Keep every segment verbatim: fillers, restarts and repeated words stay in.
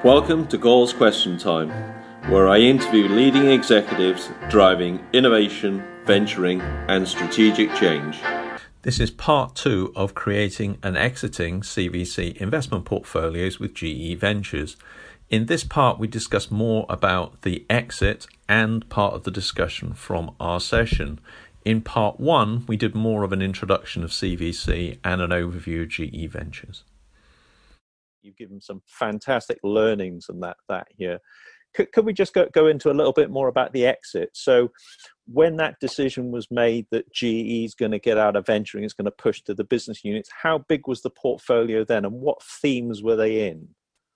Welcome to Goals Question Time, where I interview leading executives driving innovation, venturing, and strategic change. This is part two of creating and exiting C V C investment portfolios with G E Ventures. In this part, we discuss more about the exit and part of the discussion from our session. In part one, we did more of an introduction of C V C and an overview of G E Ventures. You've given some fantastic learnings and that that here. Could, could we just go, go into a little bit more about the exit? So when that decision was made that G E is going to get out of venturing, it's going to push to the business units, how big was the portfolio then and what themes were they in?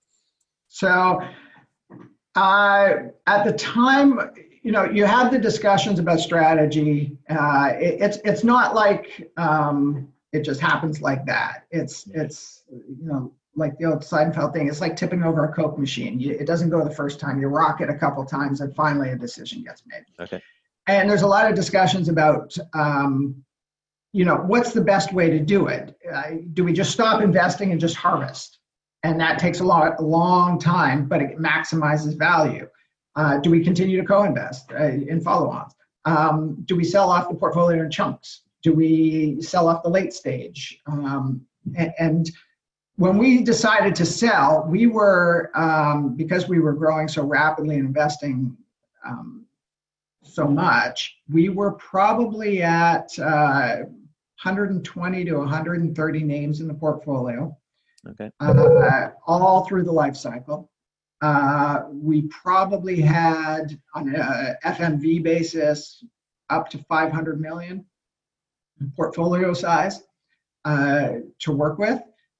So uh, at the time, you know, you had the discussions about strategy. Uh, it, it's it's not like um, it just happens like that. It's, it's you know, like the old Seinfeld thing, it's like tipping over a Coke machine. You, it doesn't go the first time. You rock it a couple times and finally a decision gets made. Okay. And there's a lot of discussions about, um, you know, what's the best way to do it? Uh, do we just stop investing and just harvest? And that takes a, lot, a long time, but it maximizes value. Uh, do we continue to co-invest uh, in follow-ons? Um, do we sell off the portfolio in chunks? Do we sell off the late stage? Um, and, and when we decided to sell, we were, um, because we were growing so rapidly and investing um, so much, we were probably at uh, one hundred twenty to one hundred thirty names in the portfolio, okay. uh, all through the life cycle. Uh, we probably had, on a F M V basis, up to five hundred million portfolio size uh, to work with.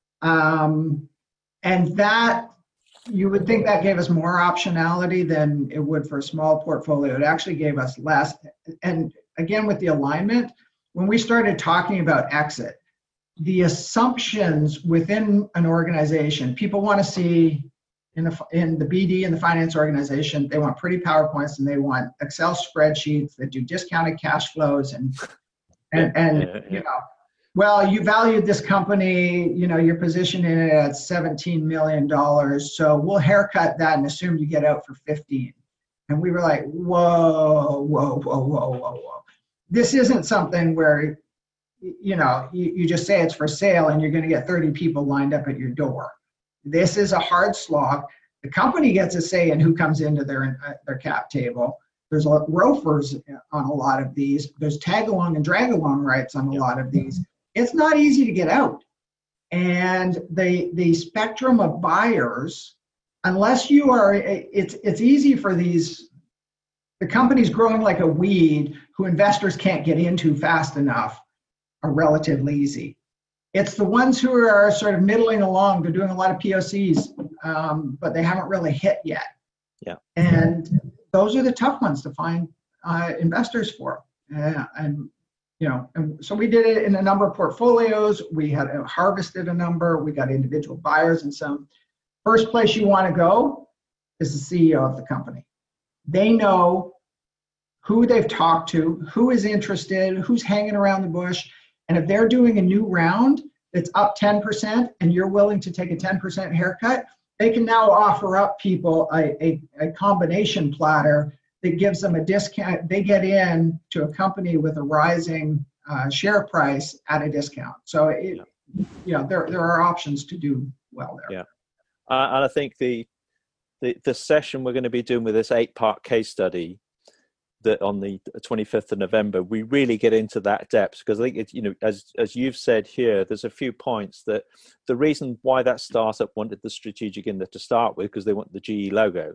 Um, and that, you would think that gave us more optionality than it would for a small portfolio. It actually gave us less. And again, with the alignment, when we started talking about exit, the assumptions within an organization, people want to see in the, in the B D and the finance organization, they want pretty PowerPoints and they want Excel spreadsheets that do discounted cash flows and, and, yeah, and yeah, yeah. you know, well, you valued this company, you know, you're positioning it at seventeen million dollars. So we'll haircut that and assume you get out for fifteen. And we were like, whoa, whoa, whoa, whoa, whoa, whoa. This isn't something where, you know, you, you just say it's for sale and you're going to get thirty people lined up at your door. This is a hard slog. The company gets a say in who comes into their, uh, their cap table. There's a lot of ROFRs on a lot of these. There's tag along and drag along rights on a Yep. lot of these. It's not easy to get out. And the the spectrum of buyers, unless you are, it's it's easy for these, the companies growing like a weed who investors can't get into fast enough are relatively easy. It's the ones who are sort of middling along, they're doing a lot of P O Cs, um, but they haven't really hit yet. Yeah. And those are the tough ones to find uh, investors for. Uh, and You know, and so we did it in a number of portfolios. We had uh, harvested a number. We got individual buyers and some. First place you want to go is the C E O of the company. They know who they've talked to, who is interested, who's hanging around the bush. And if they're doing a new round that's up ten percent and you're willing to take a ten percent haircut, they can now offer up people a, a, a combination platter that gives them a discount. They get in to a company with a rising uh, share price at a discount. So, it, yeah. you know, there there are options to do well there. Yeah, uh, and I think the, the the session we're going to be doing with this eight-part case study that on the twenty-fifth of November, we really get into that depth because I think it's, you know, as as you've said here, there's a few points that the reason why that startup wanted the strategic in there to start with because they want the G E logo.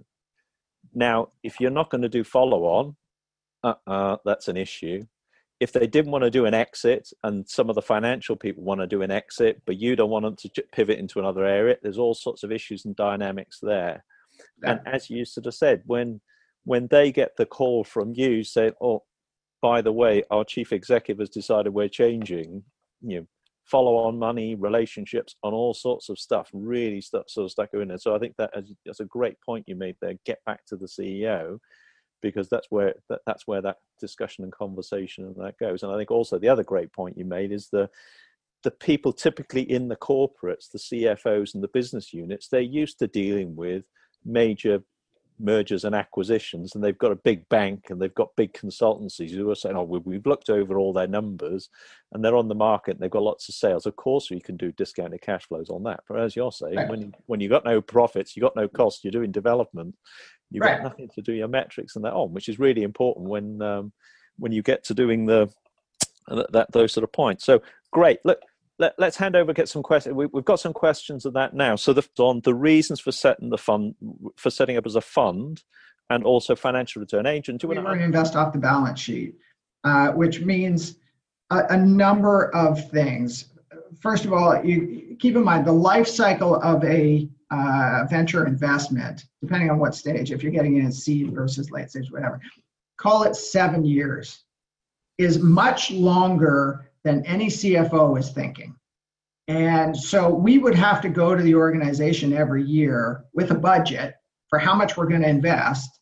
Now, if you're not going to do follow-on, uh-uh, that's an issue. If they didn't want to do an exit and some of the financial people want to do an exit, but you don't want them to pivot into another area, there's all sorts of issues and dynamics there. Yeah. And as you sort of said, when when they get the call from you saying, oh, by the way, our chief executive has decided we're changing, you know, follow-on money, relationships, on all sorts of stuff, really stuff sort of stuck in there. So I think that that's a great point you made there. Get back to the C E O, because that's where that, that's where that discussion and conversation and that goes. And I think also the other great point you made is the the people typically in the corporates, the C F Os and the business units, they're used to dealing with major mergers and acquisitions, and they've got a big bank and they've got big consultancies who are saying, oh, we've looked over all their numbers and they're on the market and they've got lots of sales. Of course, you can do discounted cash flows on that. But as you're saying, right. when you, when you've got no profits, you've got no costs, you're doing development, you've right. got nothing to do your metrics and that on, which is really important when um, when you get to doing the that, that those sort of points. So great. Look, Let, let's hand over, get some questions. We, we've got some questions of that now. So the, on the reasons for setting the fund, for setting up as a fund, and also financial return. Agent, do you we want to to invest off the balance sheet, uh, which means a, a number of things. First of all, you keep in mind the life cycle of a uh, venture investment, depending on what stage, if you're getting in seed versus late stage, whatever, call it seven years, is much longer than any C F O is thinking. And so we would have to go to the organization every year with a budget for how much we're going to invest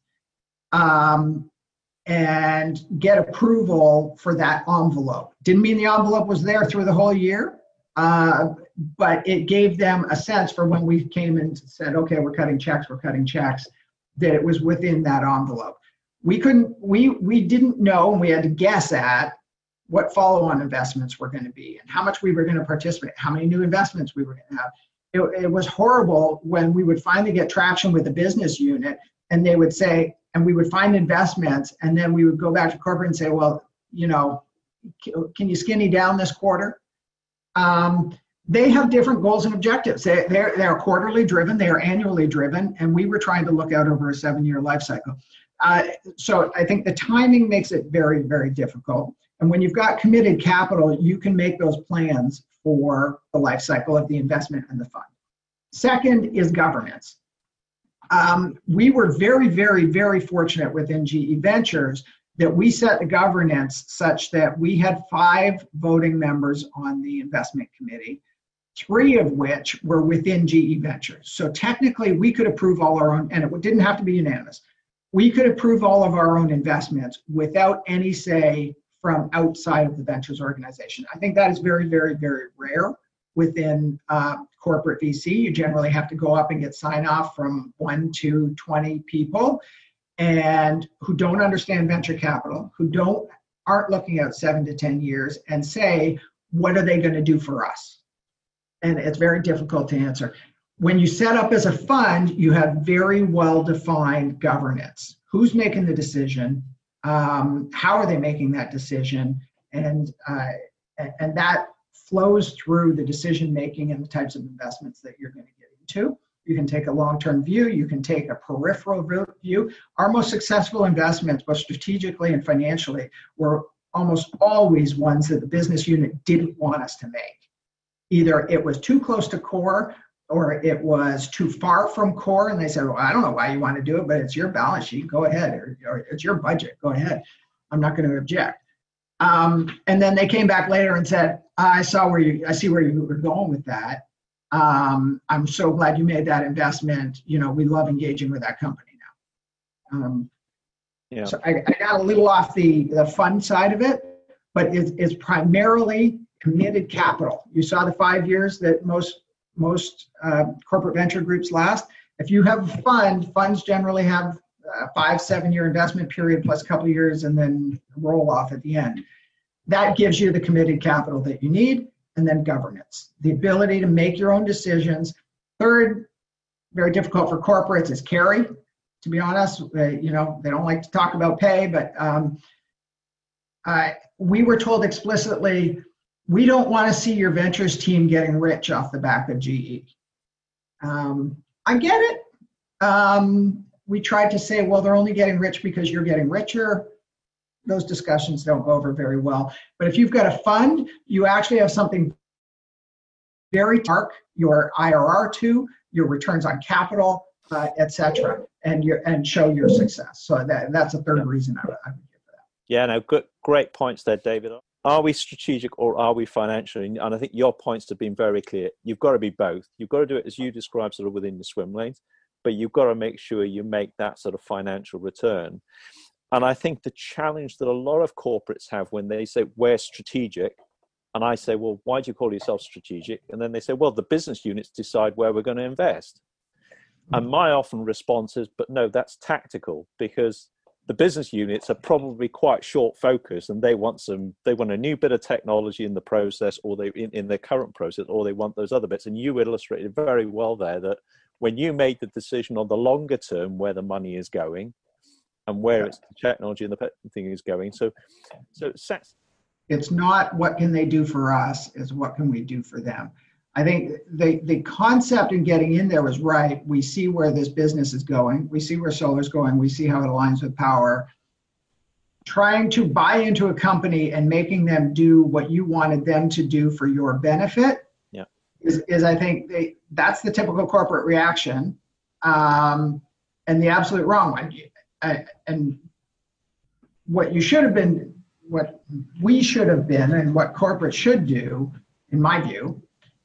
um, and get approval for that envelope. Didn't mean the envelope was there through the whole year, uh, but it gave them a sense for when we came and said, okay, we're cutting checks, we're cutting checks, that it was within that envelope. We couldn't, we, we didn't know, and we had to guess at what follow-on investments were going to be and how much we were going to participate, how many new investments we were going to have. It, it was horrible when we would finally get traction with the business unit and they would say, and we would find investments, and then we would go back to corporate and say, well, you know, can you skinny down this quarter? Um, they have different goals and objectives. They, they're, they're quarterly driven, they are annually driven, and we were trying to look out over a seven-year life cycle. Uh, so I think the timing makes it very, very difficult. And when you've got committed capital, you can make those plans for the life cycle of the investment and the fund. Second is governance. Um, we were very, very, very fortunate within G E Ventures that we set the governance such that we had five voting members on the investment committee, three of which were within G E Ventures. So technically we could approve all our own, and it didn't have to be unanimous. We could approve all of our own investments without any say from outside of the ventures organization. I think that is very, very, very rare within uh, corporate V C. You generally have to go up and get sign off from one to twenty people and who don't understand venture capital, who don't aren't looking out seven to ten years and say, what are they going to do for us? And it's very difficult to answer. When you set up as a fund, you have very well-defined governance. Who's making the decision? Um, how are they making that decision? And, uh, and that flows through the decision-making and the types of investments that you're going to get into. You can take a long-term view. You can take a peripheral view. Our most successful investments, both strategically and financially, were almost always ones that the business unit didn't want us to make. Either it was too close to core or it was too far from core, and they said, well, I don't know why you want to do it, but it's your balance sheet, go ahead, or, or it's your budget, go ahead. I'm not going to object. Um, and then they came back later and said, I saw where you, I see where you were going with that. Um, I'm so glad you made that investment. You know, we love engaging with that company now. Um, yeah. So I, I got a little off the, the fund side of it, but it's, it's primarily committed capital. You saw the five years that most most uh, corporate venture groups last. If you have a fund, funds generally have a five, seven year investment period plus a couple of years and then roll off at the end. That gives you the committed capital that you need, and then governance. The ability to make your own decisions. Third, very difficult for corporates is carry. To be honest, uh, you know, they don't like to talk about pay, but um, uh, we were told explicitly, we don't want to see your ventures team getting rich off the back of G E. Um, I get it. Um, we tried to say, well, they're only getting rich because you're getting richer. Those discussions don't go over very well. But if you've got a fund, you actually have something very dark, your I R R to, your returns on capital, uh, et cetera, and your and show your success. So that that's a third yeah. reason I would, I would give for that. Yeah, no, good, great points there, David. Are we strategic or are we financial? And I think your points have been very clear. You've got to be both. You've got to do it as you described, sort of within your swim lanes, but you've got to make sure you make that sort of financial return. And I think the challenge that a lot of corporates have when they say we're strategic, and I say, well, why do you call yourself strategic? And then they say, well, the business units decide where we're going to invest. And my often response is, but no, that's tactical, because the business units are probably quite short focused, and they want some, they want a new bit of technology in the process, or they in, in their current process, or they want those other bits. And you illustrated very well there that when you made the decision on the longer term where the money is going and where Yeah. it's the technology and the thing is going. So, so it's not what can they do for us, it's what can we do for them. I think the, the concept in getting in there was right. We see where this business is going. We see where solar's going. We see how it aligns with power. Trying to buy into a company and making them do what you wanted them to do for your benefit yeah. is, is I think they, that's the typical corporate reaction, um, and the absolute wrong one. I, and what you should have been, what we should have been, and what corporate should do, in my view,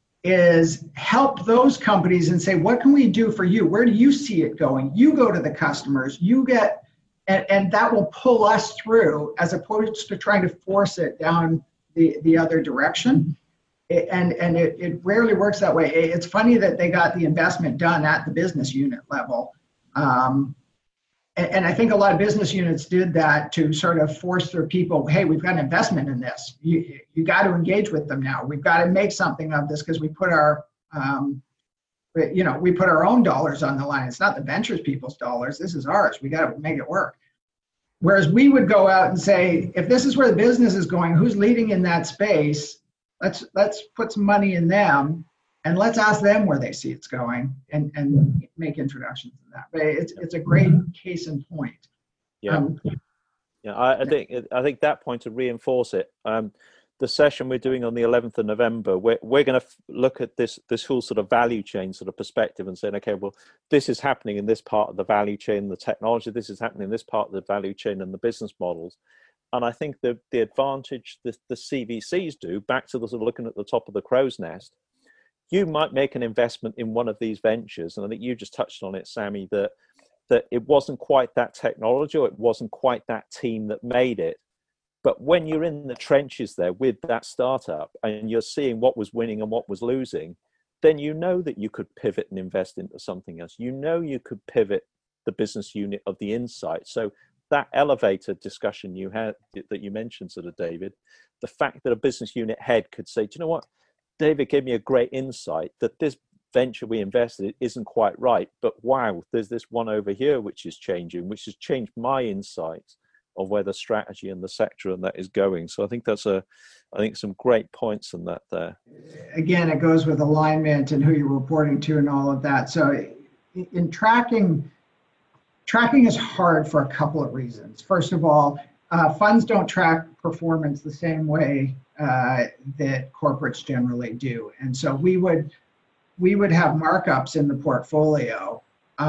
is help those companies and say, what can we do for you? Where do you see it going? You go to the customers, you get, and, and that will pull us through, as opposed to trying to force it down the, the other direction. It, and and it, it rarely works that way. It, it's funny that they got the investment done at the business unit level. Um, and, and I think a lot of business units did that to sort of force their people, hey, we've got an investment in this. You, you got to engage with them now. We've got to make something of this because we put our, um, you know, we put our own dollars on the line. It's not the ventures people's dollars. This is ours. We got to make it work. Whereas we would go out and say, if this is where the business is going, who's leading in that space? Let's let's put some money in them, and let's ask them where they see it's going, and, and make introductions to that. But it's it's a great case in point. Yeah, um, yeah. I, I think I think that point to reinforce it. Um, the session we're doing on the eleventh of November, we're we're going to look at this this whole sort of value chain sort of perspective and saying, okay, well, this is happening in this part of the value chain, the technology. This is happening in this part of the value chain, and the business models. And I think the the advantage that the C V Cs do, back to the sort of looking at the top of the crow's nest, you might make an investment in one of these ventures, and I think you just touched on it, Sammy, that that it wasn't quite that technology, or it wasn't quite that team that made it. But when you're in the trenches there with that startup and you're seeing what was winning and what was losing, then you know that you could pivot and invest into something else. You know you could pivot the business unit of the insight. So that elevator discussion you had that you mentioned, sort of, David, the fact that a business unit head could say, do you know what, David gave me a great insight that this venture we invested in isn't quite right, but wow, there's this one over here which is changing, which has changed my insights of where the strategy and the sector and that is going. So I think that's a, I think some great points in that there. Again, it goes with alignment and who you're reporting to and all of that. So in tracking, Tracking is hard for a couple of reasons. First of all, uh, funds don't track performance the same way uh, that corporates generally do. And so we would we would have markups in the portfolio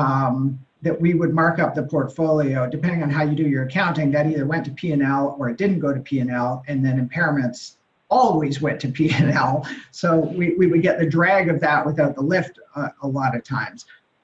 um, that we would mark up the portfolio depending on how you do your accounting. That either went to P and L or it didn't go to P and L, and then impairments always went to P and L. So we, we would get the drag of that without the lift uh, a lot of times.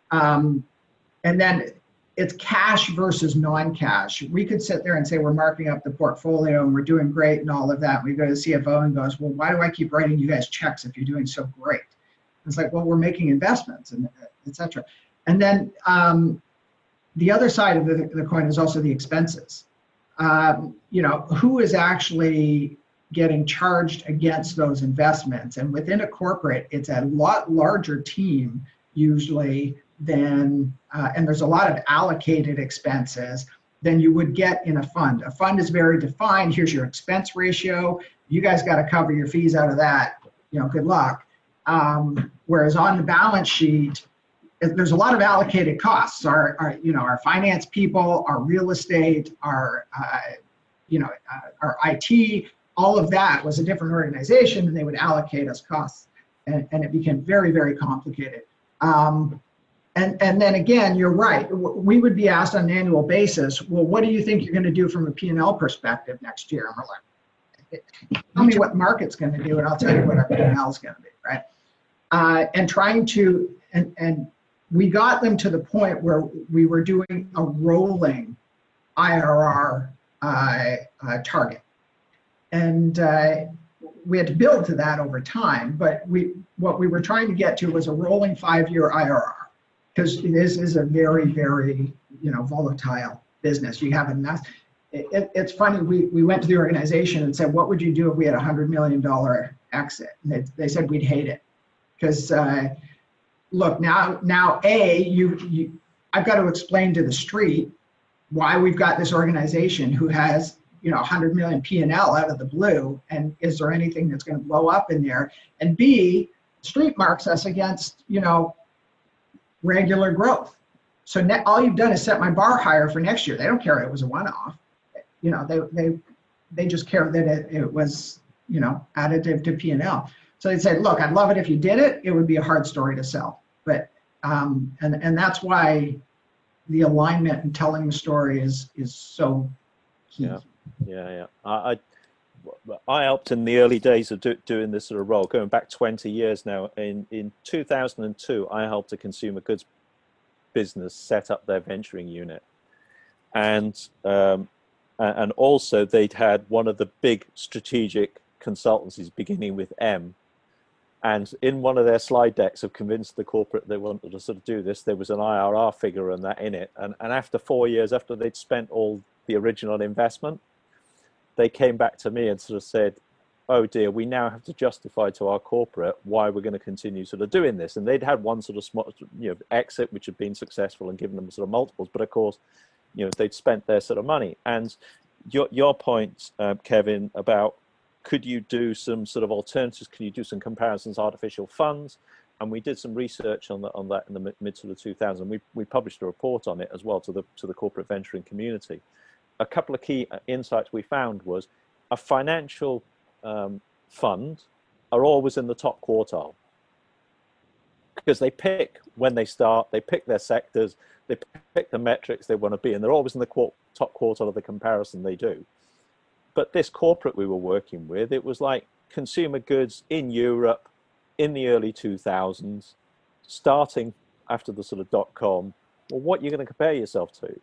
Um, and then it's cash versus non-cash. We could sit there and say we're marking up the portfolio and we're doing great and all of that. We go to the C F O and goes, well, why do I keep writing you guys checks if you're doing so great? It's like, well, we're making investments, and et cetera. And then um, the other side of the, the coin is also the expenses. Um, you know, who is actually getting charged against those investments? And within a corporate, it's a lot larger team usually than, uh, and there's a lot of allocated expenses than you would get in a fund. A fund is very defined. Here's your expense ratio. You guys got to cover your fees out of that. You know, good luck. Um, whereas on the balance sheet, there's a lot of allocated costs. Our, our you know, our finance people, our real estate, our, uh, you know, uh, our I T, all of that was a different organization, and they would allocate us costs, and, and it became very, very complicated. Um, And, and then again, you're right. We would be asked on an annual basis, well, what do you think you're going to do from a P and L perspective next year? And we're like, tell me what market's going to do, and I'll tell you what our P and L is going to be, right? Uh, and trying to, and, and we got them to the point where we were doing a rolling I R R uh, uh, target. And uh, we had to build to that over time, but we what we were trying to get to was a rolling five-year I R R. because this is a very, very, you know, volatile business. You have a mess. It, it, it's funny, we, we went to the organization and said, what would you do if we had a one hundred million dollars exit? And they, they said we'd hate it. Because, uh, look, now, now A, you, you, I've got to explain to the street why we've got this organization who has, you know, one hundred million P and L out of the blue, and is there anything that's going to blow up in there? And B, street marks us against, you know, regular growth. So ne- all you've done is set my bar higher for next year. They don't care it was a one-off. You know, they they they just care that it, it was, you know, additive to P and L. So they said, look, I'd love it if you did it. It would be a hard story to sell. But um, and and that's why the alignment and telling the story is is so key. Yeah, yeah, yeah. I I, I helped in the early days of do, doing this sort of role, going back twenty years now. In in two thousand two, I helped a consumer goods business set up their venturing unit, and um, and also they'd had one of the big strategic consultancies beginning with M. And in one of their slide decks have convinced the corporate they wanted to sort of do this, there was an I R R figure and that in it. And, and after four years, after they'd spent all the original investment, they came back to me and sort of said, oh dear, we now have to justify to our corporate why we're going to continue sort of doing this. And they'd had one sort of small, you know, exit, which had been successful and given them sort of multiples. But of course, you know, they'd spent their sort of money. And your, your point, uh, Kevin, about could you do some sort of alternatives? Can you do some comparisons, artificial funds? And we did some research on that on that in the mid sort of two thousand. We we published a report on it as well to the to the corporate venturing community. A couple of key insights we found was a financial um, fund are always in the top quartile because they pick when they start, they pick their sectors, they pick the metrics they want to be, and they're always in the qu- top quartile of the comparison they do. But this corporate we were working with, it was like consumer goods in Europe in the early two thousands, starting after the sort of dot-com. Well, what are you going to compare yourself to?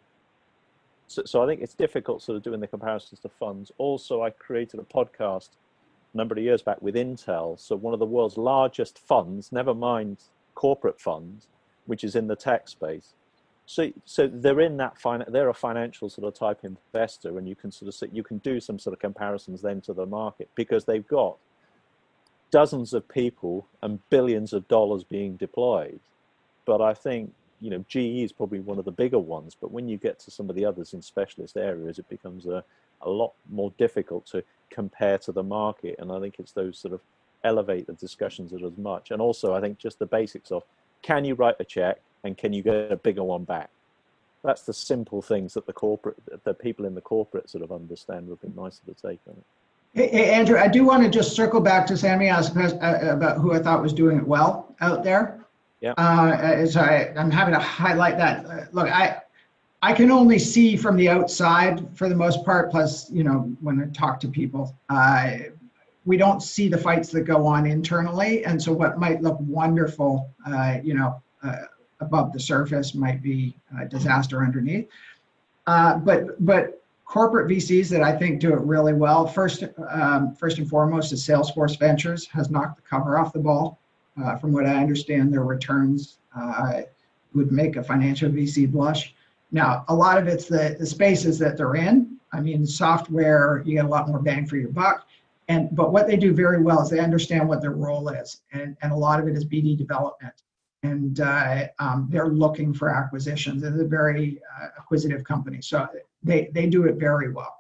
So, so I think it's difficult sort of doing the comparisons to funds. Also, I created a podcast a number of years back with Intel. So one of the world's largest funds, never mind corporate funds, which is in the tech space. So, so they're in that fin- they're a financial sort of type investor, and you can sort of see, you can do some sort of comparisons then to the market because they've got dozens of people and billions of dollars being deployed. But I think, you know, G E is probably one of the bigger ones. But when you get to some of the others in specialist areas, it becomes a, a lot more difficult to compare to the market. And I think it's those sort of elevate the discussions as much. And also, I think just the basics of, can you write a check and can you get a bigger one back? That's the simple things that the corporate, the people in the corporate sort of understand would be nice to take on it. Hey, hey, Andrew, I do want to just circle back to Sammy asked about who I thought was doing it well out there. Yeah. Uh, so I, I'm having to highlight that. Uh, look, I I can only see from the outside for the most part. Plus, you know, when I talk to people, uh, we don't see the fights that go on internally, and so what might look wonderful, uh, you know, uh, above the surface might be a disaster underneath. Uh, but but. Corporate V Cs that I think do it really well. First, um, first and foremost is Salesforce Ventures has knocked the cover off the ball. Uh, from what I understand, their returns uh, would make a financial V C blush. Now, a lot of it's the, the spaces that they're in. I mean, software, you get a lot more bang for your buck. And but what they do very well is they understand what their role is, and, and a lot of it is B D development. And uh, um, they're looking for acquisitions. It's a very uh, acquisitive company, so they, they do it very well.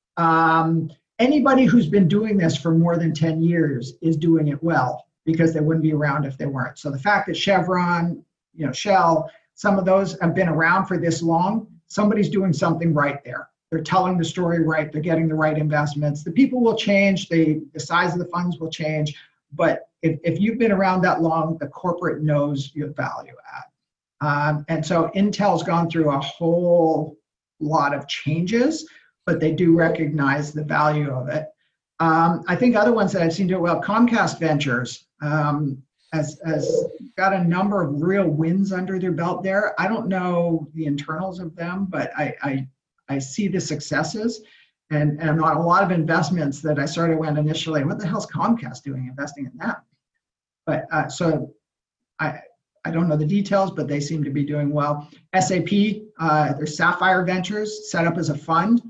Um, anybody who's been doing this for more than ten years is doing it well because they wouldn't be around if they weren't. So the fact that Chevron, you know, Shell, some of those have been around for this long, somebody's doing something right there. They're telling the story right. They're getting the right investments. The people will change. The, the size of the funds will change. But if, if you've been around that long, the corporate knows your value add. Um, and so Intel's gone through a whole lot of changes, but they do recognize the value of it. Um, I think other ones that I've seen do it well, Comcast Ventures um, has, has got a number of real wins under their belt there. I don't know the internals of them, but I, I, I see the successes. And, and on a lot of investments that I sort of went initially, what the hell's Comcast doing investing in that? But uh, so I I don't know the details, but they seem to be doing well. S A P, uh, their Sapphire Ventures, set up as a fund,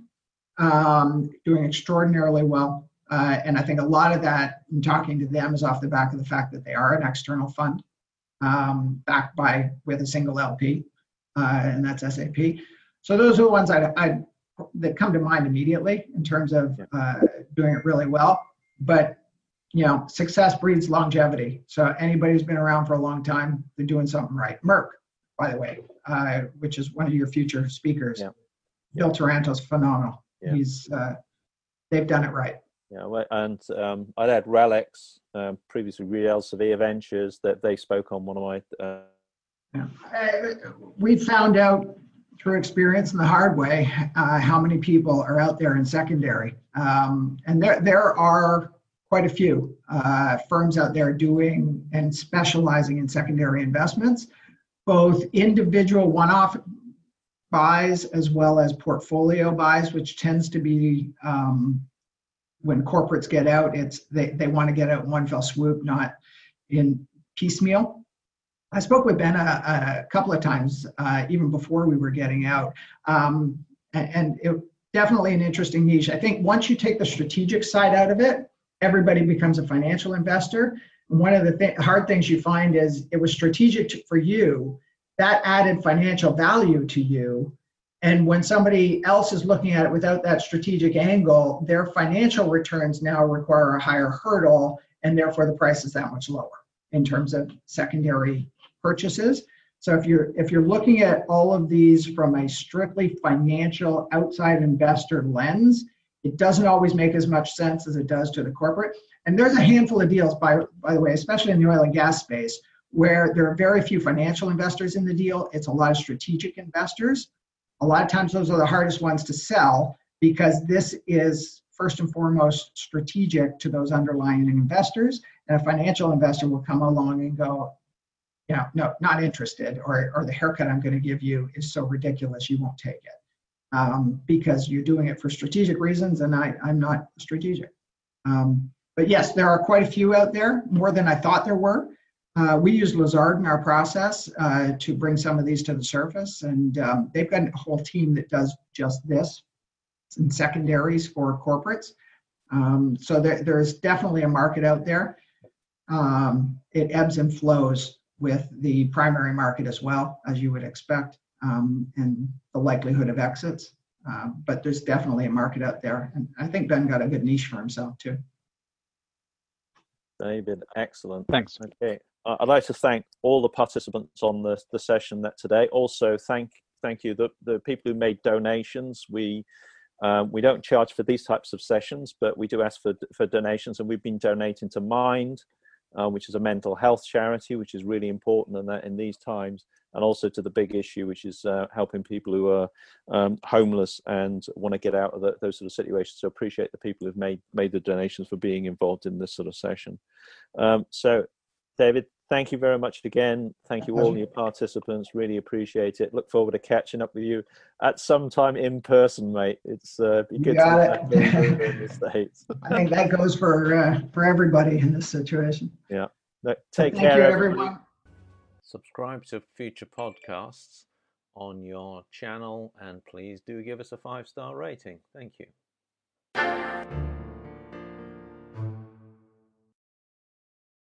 um, doing extraordinarily well. Uh, and I think a lot of that, in talking to them, is off the back of the fact that they are an external fund, um, backed by with a single L P, uh, and that's S A P. So those are the ones I, I that come to mind immediately in terms of uh, doing it really well. But you know, success breeds longevity. So anybody who's been around for a long time, they're doing something right. Merck, by the way, uh, which is one of your future speakers. Yeah. Bill Taranto's phenomenal. Yeah. He's uh, they've done it right. Yeah, and um, I'd add Relics, um, previously Real Sevilla Ventures, that they spoke on one of my. Uh... Yeah. Uh, we found out through experience and the hard way uh, how many people are out there in secondary, um, and there there are quite a few uh, firms out there doing and specializing in secondary investments, both individual one-off buys as well as portfolio buys, which tends to be um, when corporates get out, it's they, they want to get out in one fell swoop, not in piecemeal. I spoke with Ben a, a couple of times, uh, even before we were getting out, um, and, and it definitely an interesting niche. I think once you take the strategic side out of it, everybody becomes a financial investor. And one of the th- hard things you find is it was strategic to, for you, that added financial value to you. And when somebody else is looking at it without that strategic angle, their financial returns now require a higher hurdle, and therefore the price is that much lower in terms of secondary purchases. So if you're if you're looking at all of these from a strictly financial outside investor lens, it doesn't always make as much sense as it does to the corporate. And there's a handful of deals, by, by the way, especially in the oil and gas space, where there are very few financial investors in the deal. It's a lot of strategic investors. A lot of times those are the hardest ones to sell because this is first and foremost strategic to those underlying investors. And a financial investor will come along and go, yeah, no, not interested, or, or the haircut I'm going to give you is so ridiculous you won't take it. Um, because you're doing it for strategic reasons, and I, I'm not strategic. Um, but yes, there are quite a few out there, more than I thought there were. Uh, we use Lazard in our process uh, to bring some of these to the surface, and um, they've got a whole team that does just this in secondaries for corporates. Um, so there, there's definitely a market out there. Um, it ebbs and flows with the primary market as well, as you would expect. Um, and the likelihood of exits. Um, but there's definitely a market out there. And I think Ben got a good niche for himself too. David, excellent. Thanks. Okay. Uh, I'd like to thank all the participants on the, the session that today. Also, thank thank you, the, the people who made donations. We um, we don't charge for these types of sessions, but we do ask for, for donations, and we've been donating to Mind, uh, which is a mental health charity, which is really important in, that, in these times. And also to the big issue, which is uh, helping people who are um, homeless and want to get out of the, those sort of situations. So appreciate the people who've made made the donations for being involved in this sort of session. Um, so, David, thank you very much again. Thank you all your participants. Really appreciate it. Look forward to catching up with you at some time in person, mate. It's uh, be good you got to be it. back in the States. I think that goes for uh, for everybody in this situation. Yeah. No, take Thank care, you, everybody. everyone. Subscribe to future podcasts on your channel, and please do give us a five-star rating. Thank you.